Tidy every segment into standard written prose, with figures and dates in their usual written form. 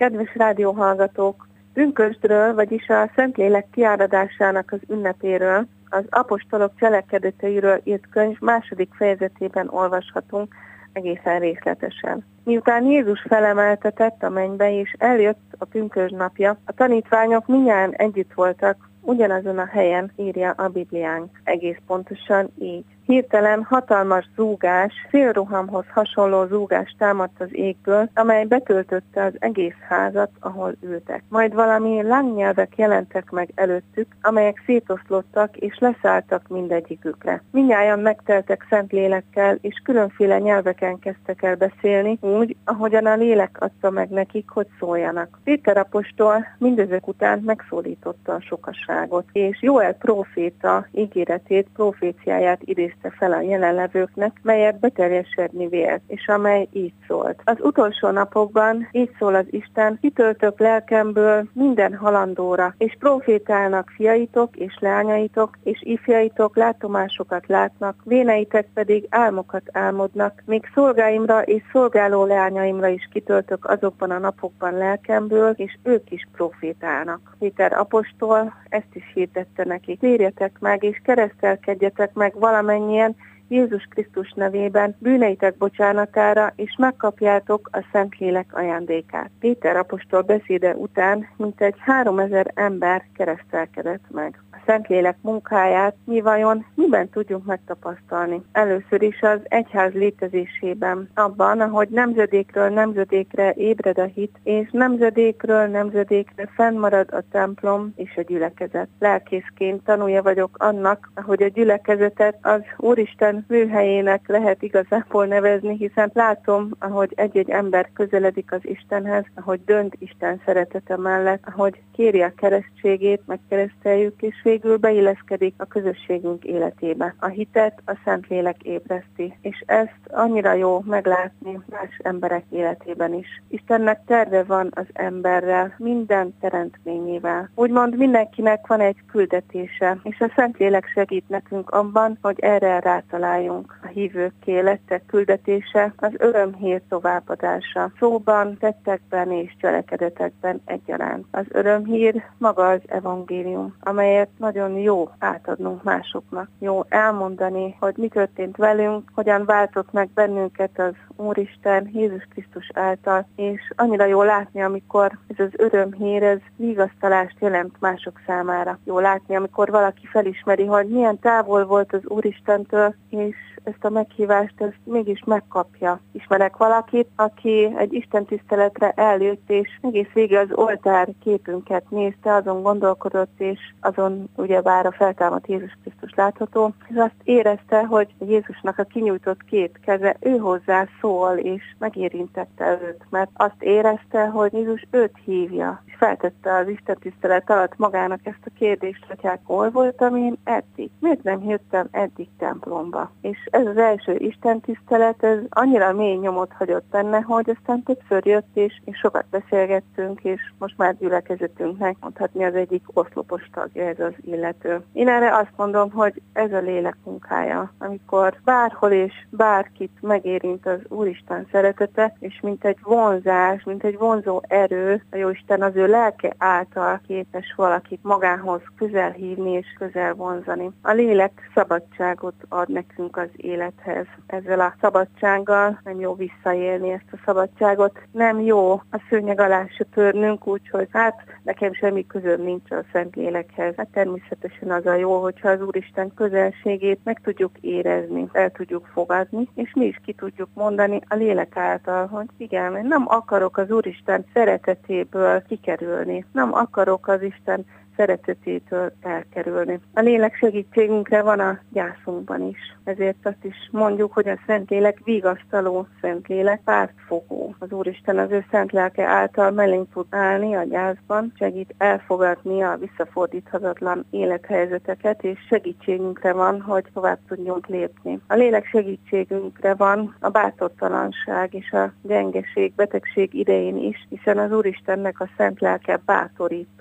Kedves rádióhallgatók! Pünkösdről, vagyis a Szentlélek kiáradásának az ünnepéről, az apostolok cselekedeteiről írt könyv második fejezetében olvashatunk egészen részletesen. Miután Jézus felemeltetett a mennybe és eljött a pünkösd napja, a tanítványok mindjárt együtt voltak, ugyanazon a helyen, írja a Bibliánk. Egész pontosan így. Hirtelen hatalmas zúgás, félrohamhoz hasonló zúgás támadt az égből, amely betöltötte az egész házat, ahol ültek. Majd valami lángnyelvek jelentek meg előttük, amelyek szétoszlottak és leszálltak mindegyikükre. Mindnyájan megteltek szent lélekkel, és különféle nyelveken kezdtek el beszélni, úgy, ahogyan a lélek adta meg nekik, hogy szóljanak. Péter apostol mindezek után megszólította a sokaságot, és Jóel próféta ígéretét, proféciáját idézte fel a jelenlevőknek, melyet beteljesedni vélt, és amely így szólt. Az utolsó napokban így szól az Isten, kitöltök lelkemből minden halandóra, és profétálnak fiaitok és leányaitok, és ifjaitok látomásokat látnak, véneitek pedig álmokat álmodnak, még szolgáimra és szolgáló leányaimra is kitöltök azokban a napokban lelkemből, és ők is profétálnak. Péter apostol ezt is hirdette neki. Térjetek meg, és keresztelkedjetek meg valamennyien Jézus Krisztus nevében bűneitek bocsánatára, és megkapjátok a Szentlélek ajándékát. Péter apostol beszéde után mintegy 3000 ember keresztelkedett meg. A Szentlélek munkáját mi vajon miben tudjuk megtapasztalni? Először is az egyház létezésében, abban, ahogy nemzedékről nemzedékre ébred a hit, és nemzedékről nemzedékre fennmarad a templom és a gyülekezet. Lelkészként tanulja vagyok annak, hogy a gyülekezetet az Úristen műhelyének lehet igazából nevezni, hiszen látom, ahogy egy-egy ember közeledik az Istenhez, ahogy dönt Isten szeretete mellett, ahogy kéri a keresztségét, megkereszteljük, és végül beilleszkedik a közösségünk életébe. A hitet a Szentlélek ébreszti, és ezt annyira jó meglátni más emberek életében is. Istennek terve van az emberrel, minden teremtményével. Úgymond mindenkinek van egy küldetése, és a Szentlélek segít nekünk abban, hogy erre rátaláljunk. A hívőkké lettek küldetése az örömhír továbbadása. Szóban, tettekben és cselekedetekben egyaránt. Az örömhír maga az evangélium, amelyet nagyon jó átadnunk másoknak. Jó elmondani, hogy mi történt velünk, hogyan váltott meg bennünket az Úristen Jézus Krisztus által, és annyira jó látni, amikor ez az örömhír, ez vigasztalást jelent mások számára. Jó látni, amikor valaki felismeri, hogy milyen távol volt az Úristentől, és ezt a meghívást ezt mégis megkapja. Ismerek valakit, aki egy istentiszteletre eljött, és egész végig az oltár képünket nézte, azon gondolkodott, és azon ugyebár a feltámadt Jézus Krisztus látható, és azt érezte, hogy Jézusnak a kinyújtott két keze ő hozzá szól, és megérintette őt, mert azt érezte, hogy Jézus őt hívja, és feltette az istentisztelet alatt magának ezt a kérdést, hogy hát hol voltam én eddig? Miért nem jöttem eddig templomba? És ez az első istentisztelet, ez annyira mély nyomot hagyott benne, hogy aztán többször jött, és sokat beszélgettünk, és most már gyülekezetünknek mondhatni az egyik oszlopos tagja ez az illető. Én erre azt mondom, hogy ez a lélek munkája, amikor bárhol és bárkit megérint az Úristen szeretete, és mint egy vonzás, mint egy vonzó erő, a Jóisten az ő lelke által képes valakit magához közel hívni és közel vonzani. A lélek szabadságot ad nekünk az élethez. Ezzel a szabadsággal nem jó visszaélni ezt a szabadságot, nem jó a szőnyeg alá söpörnünk, úgyhogy hát nekem semmi közöm nincs a Szentlélekhez. Hát természetesen az a jó, hogyha az Úristen közelségét meg tudjuk érezni, el tudjuk fogadni, és mi is ki tudjuk mondani a lélek által, hogy igen, én nem akarok az Úristen szeretetéből kikerülni, nem akarok az Isten szeretetétől elkerülni. A lélek segítségünkre van a gyászunkban is. Ezért azt is mondjuk, hogy a Szentlélek vigasztaló, Szentlélek pártfogó. Az Úristen az ő szent lelke által mellénk tud állni a gyászban, segít elfogadni a visszafordíthatatlan élethelyzeteket, és segítségünkre van, hogy tovább tudjunk lépni. A lélek segítségünkre van a bátortalanság és a gyengeség, betegség idején is, hiszen az Úristennek a szent lelke bátorító.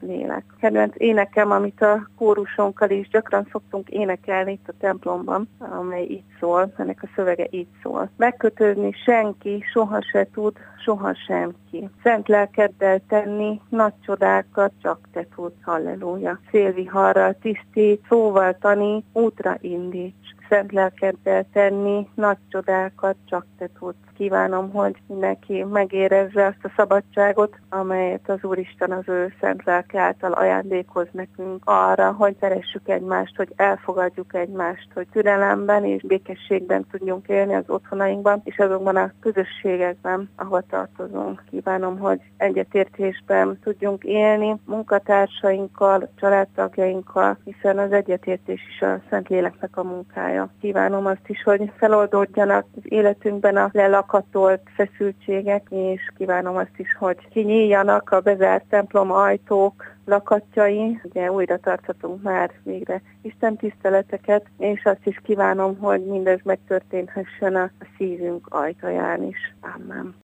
lélek. Kedvenc énekem, amit a kórusonkkal is gyakran szoktunk énekelni itt a templomban, amely így szól, ennek a szövege így szól. Megkötözni senki soha se tud, soha senki. Szent lelkeddel tenni nagy csodákat csak te tudsz, halleluja. Szélviharral tisztít, szóval tanít, útra indíts. Szent lelkeddel tenni nagy csodákat csak te tudsz. Kívánom, hogy mindenki megérezze azt a szabadságot, amelyet az Úristen az ő szent lelke által ajándékoz nekünk arra, hogy szeressük egymást, hogy elfogadjuk egymást, hogy türelemben és békességben tudjunk élni az otthonainkban, és azokban a közösségekben, ahova tartozunk. Kívánom, hogy egyetértésben tudjunk élni munkatársainkkal, családtagjainkkal, hiszen az egyetértés is a Szentléleknek a munkája. Kívánom azt is, hogy feloldódjanak az életünkben a lelakatolt feszültségek, és kívánom azt is, hogy kinyíljanak a bezárt templom ajtók, lakatjai. Ugye újra tarthatunk már végre Isten tiszteleteket, és azt is kívánom, hogy mindez megtörténhessen a szívünk ajtaján is. Amen.